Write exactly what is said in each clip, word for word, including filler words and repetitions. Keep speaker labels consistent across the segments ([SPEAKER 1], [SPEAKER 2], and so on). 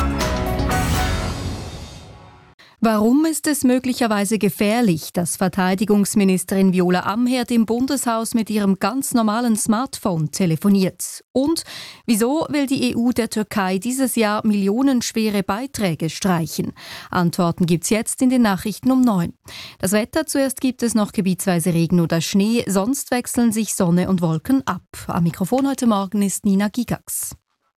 [SPEAKER 1] Warum ist es möglicherweise gefährlich, dass Verteidigungsministerin Viola Amherd im Bundeshaus mit ihrem ganz normalen Smartphone telefoniert? Und wieso will die E U der Türkei dieses Jahr millionenschwere Beiträge streichen? Antworten gibt's jetzt in den Nachrichten um neun. Das Wetter: zuerst gibt es noch gebietsweise Regen oder Schnee, sonst wechseln sich Sonne und Wolken ab. Am Mikrofon heute Morgen ist Nina Gigax.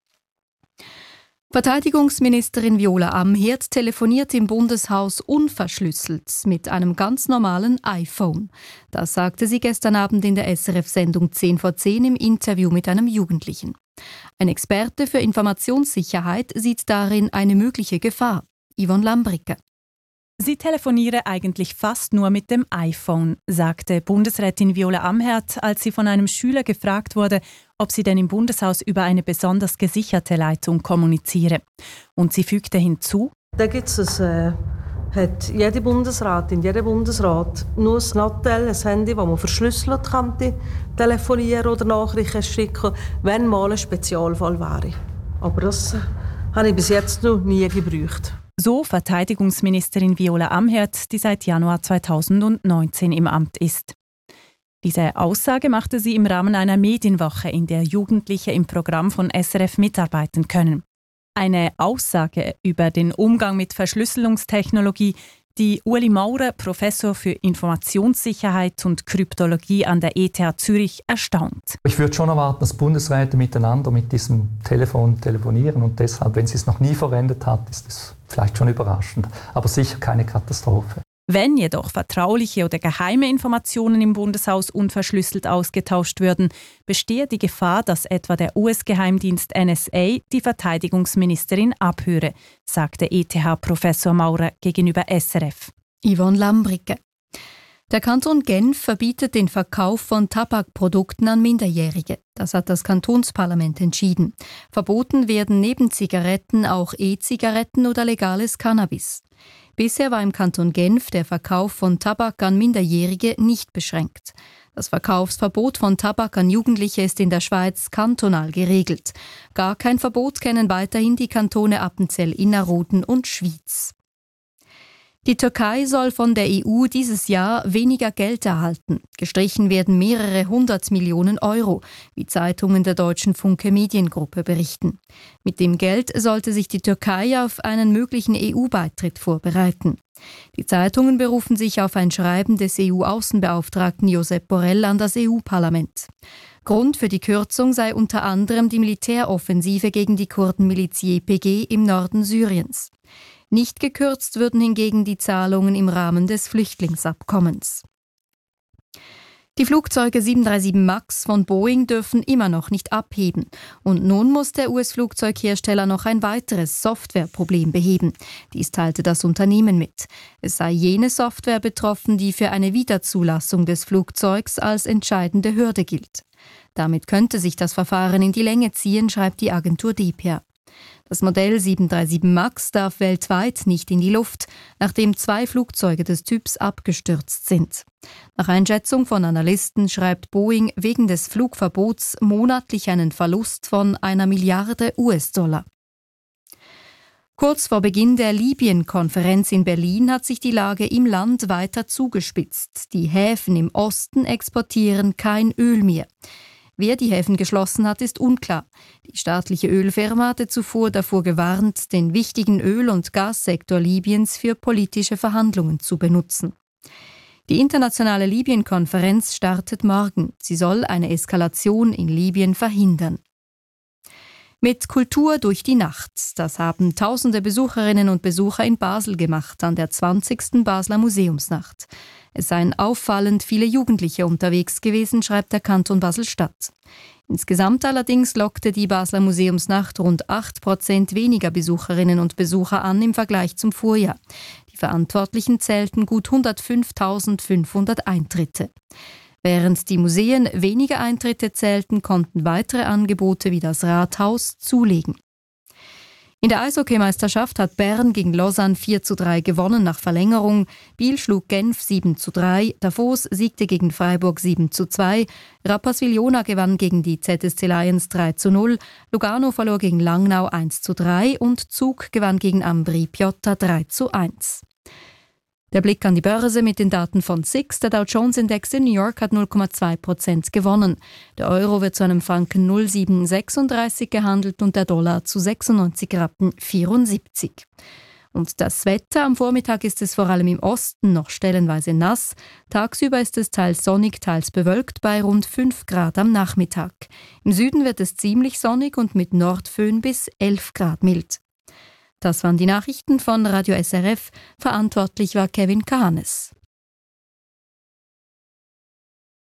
[SPEAKER 1] Verteidigungsministerin Viola Amherd telefoniert im Bundeshaus unverschlüsselt mit einem ganz normalen iPhone. Das sagte sie gestern Abend in der S R F-Sendung zehn vor zehn im Interview mit einem Jugendlichen. Ein Experte für Informationssicherheit sieht darin eine mögliche Gefahr. Yvonne Lambricke.
[SPEAKER 2] Sie telefoniere eigentlich fast nur mit dem iPhone, sagte Bundesrätin Viola Amherd, als sie von einem Schüler gefragt wurde, ob sie denn im Bundeshaus über eine besonders gesicherte Leitung kommuniziere. Und sie fügte hinzu:
[SPEAKER 3] Da gibt es äh, hat jede Bundesratin, jeder Bundesrat nur ein Nattel, ein Handy, das man verschlüsselt kann telefonieren oder Nachrichten schicken, wenn mal ein Spezialfall wäre. Aber das äh, habe ich bis jetzt noch nie gebraucht.
[SPEAKER 2] So Verteidigungsministerin Viola Amherd, die seit Januar zweitausendneunzehn im Amt ist. Diese Aussage machte sie im Rahmen einer Medienwoche, in der Jugendliche im Programm von S R F mitarbeiten können. Eine Aussage über den Umgang mit Verschlüsselungstechnologie, die Ueli Maurer, Professor für Informationssicherheit und Kryptologie an der E T H Zürich, erstaunt.
[SPEAKER 4] Ich würde schon erwarten, dass Bundesräte miteinander mit diesem Telefon telefonieren und deshalb, wenn sie es noch nie verwendet hat, ist es vielleicht schon überraschend, aber sicher keine Katastrophe.
[SPEAKER 2] Wenn jedoch vertrauliche oder geheime Informationen im Bundeshaus unverschlüsselt ausgetauscht würden, bestehe die Gefahr, dass etwa der U S-Geheimdienst N S A die Verteidigungsministerin abhöre, sagte E T H-Professor Maurer gegenüber S R F.
[SPEAKER 1] Yvonne Lambricke. Der Kanton Genf verbietet den Verkauf von Tabakprodukten an Minderjährige. Das hat das Kantonsparlament entschieden. Verboten werden neben Zigaretten auch E-Zigaretten oder legales Cannabis. Bisher war im Kanton Genf der Verkauf von Tabak an Minderjährige nicht beschränkt. Das Verkaufsverbot von Tabak an Jugendliche ist in der Schweiz kantonal geregelt. Gar kein Verbot kennen weiterhin die Kantone Appenzell Innerrhoden und Schwyz. Die Türkei soll von der E U dieses Jahr weniger Geld erhalten. Gestrichen werden mehrere hundert Millionen Euro, wie Zeitungen der deutschen Funke Mediengruppe berichten. Mit dem Geld sollte sich die Türkei auf einen möglichen E U-Beitritt vorbereiten. Die Zeitungen berufen sich auf ein Schreiben des E U-Außenbeauftragten Josep Borrell an das E U-Parlament. Grund für die Kürzung sei unter anderem die Militäroffensive gegen die Kurdenmiliz Y P G im Norden Syriens. Nicht gekürzt würden hingegen die Zahlungen im Rahmen des Flüchtlingsabkommens. Die Flugzeuge sieben drei sieben MAX von Boeing dürfen immer noch nicht abheben. Und nun muss der U S-Flugzeughersteller noch ein weiteres Softwareproblem beheben. Dies teilte das Unternehmen mit. Es sei jene Software betroffen, die für eine Wiederzulassung des Flugzeugs als entscheidende Hürde gilt. Damit könnte sich das Verfahren in die Länge ziehen, schreibt die Agentur D P A. Das Modell sieben drei sieben MAX darf weltweit nicht in die Luft, nachdem zwei Flugzeuge des Typs abgestürzt sind. Nach Einschätzung von Analysten schreibt Boeing wegen des Flugverbots monatlich einen Verlust von einer Milliarde U S-Dollar. Kurz vor Beginn der Libyen-Konferenz in Berlin hat sich die Lage im Land weiter zugespitzt. Die Häfen im Osten exportieren kein Öl mehr. Wer die Häfen geschlossen hat, ist unklar. Die staatliche Ölfirma hatte zuvor davor gewarnt, den wichtigen Öl- und Gassektor Libyens für politische Verhandlungen zu benutzen. Die internationale Libyen-Konferenz startet morgen. Sie soll eine Eskalation in Libyen verhindern. Mit Kultur durch die Nacht. Das haben tausende Besucherinnen und Besucher in Basel gemacht an der zwanzigsten Basler Museumsnacht. Es seien auffallend viele Jugendliche unterwegs gewesen, schreibt der Kanton Basel-Stadt. Insgesamt allerdings lockte die Basler Museumsnacht rund acht Prozent weniger Besucherinnen und Besucher an im Vergleich zum Vorjahr. Die Verantwortlichen zählten gut hundertfünftausendfünfhundert Eintritte. Während die Museen weniger Eintritte zählten, konnten weitere Angebote wie das Rathaus zulegen. In der Eishockeymeisterschaft hat Bern gegen Lausanne vier zu drei gewonnen nach Verlängerung. Biel schlug Genf sieben zu drei, Davos siegte gegen Freiburg sieben zu zwei, Rapperswil-Jona gewann gegen die Z S C Lions drei zu null, Lugano verlor gegen Langnau eins zu drei und Zug gewann gegen Ambri Piotta drei zu eins. Der Blick an die Börse mit den Daten von S I X. Der Dow Jones Index in New York hat null Komma zwei Prozent gewonnen. Der Euro wird zu einem Franken null Komma sieben sechsunddreißig gehandelt und der Dollar zu sechsundneunzig Rappen vierundsiebzig. Und das Wetter: Am Vormittag ist es vor allem im Osten noch stellenweise nass. Tagsüber ist es teils sonnig, teils bewölkt bei rund fünf Grad am Nachmittag. Im Süden wird es ziemlich sonnig und mit Nordföhn bis elf Grad mild. Das waren die Nachrichten von Radio S R F. Verantwortlich war Kevin Kahanes.